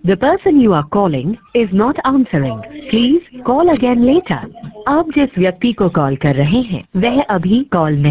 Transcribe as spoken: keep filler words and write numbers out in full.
The person you are calling is not answering. Please call again later. आप जिस व्यक्ति को कॉल कर रहे हैं वह अभी कॉल नहीं